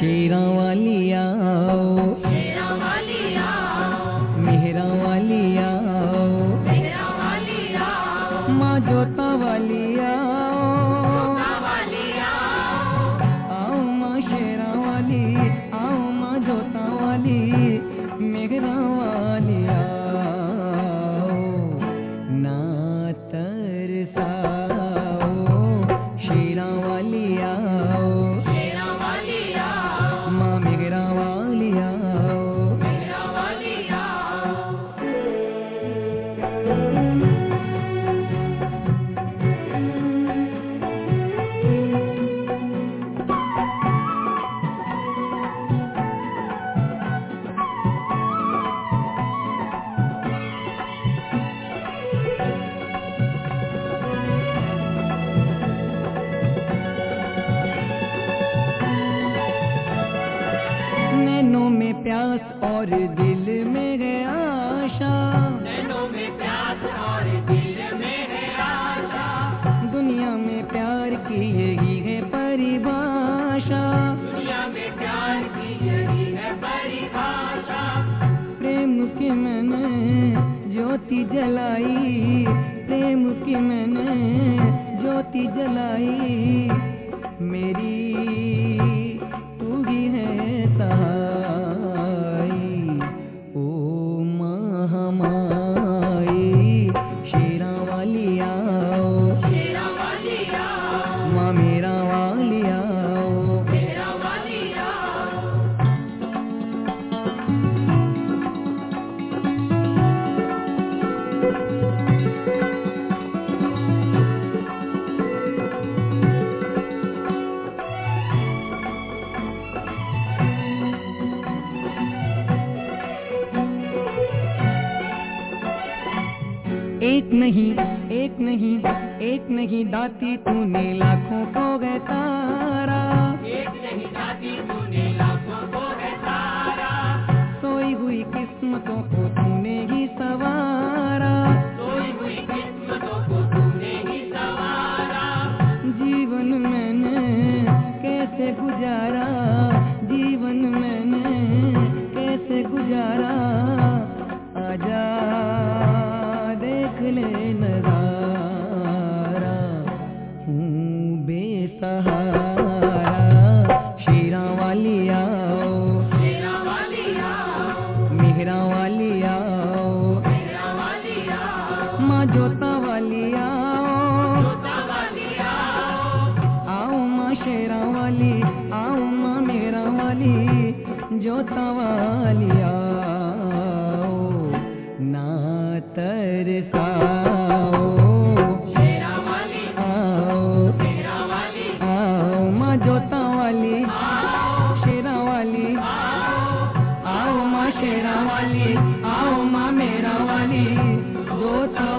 शेरा वाली आओ, शेरा वाली आओ, मेहरा वाली आओ, मेहरा वाली आओ, माँ जोता वाली आओ, जोता वाली आओ, आओ माँ शेरा वाली, आओ माँ जोता वाली, मेहरा वाली आओ, ना तरसाओ, शेरा वाली आओ, शेरा वाली आओ, माँ मेहरा वाली आओ। मेहरा वाली आओ। नैनों में प्यास और दिल में है आशा, नैनों में प्यास और दिल में है आशा, दुनिया में प्यार की यही है परिभाषा, दुनिया में प्यार की यही है परिभाषा। प्रेम की मैंने ज्योति जलाई, प्रेम की मैंने ज्योति जलाई, मेरी तू ही है सहाई, ओ महामाई, शेरा वाली आओ, शेरा वाली आओ, माँ मेरा वाली आओ। मेहरा वाली आओ। एक नहीं एक नहीं एक नहीं दाती तूने लाखों को है तारा, एक नहीं दाती तूने लाखों को है तारा, सोई हुई किस्मतों को तूने ही सवारा, सोई हुई किस्मतों को तूने ही सवारा। जीवन मैंने कैसे गुजारा, जीवन मैंने कैसे गुजारा, आजा देख ले नजारा, हूँ बेसहारा, शेरा वाली आओ, शेरा वाली आओ, मेहरा वाली आओ, मेहरा वाली आओ, माँ जोता वाली आओ, जोता वाली आओ, आओ माँ शेरा वाली, आओ माँ मेहरा वाली, जोता वाली आओ, ना तरसाओ, शेरा वाली, आओ, मेहरा वाली, आओ माँ जोता वाली, आओ, शेरा वाली, आओ माँ शेरा वाली, आओ माँ मेरा वाली, जोता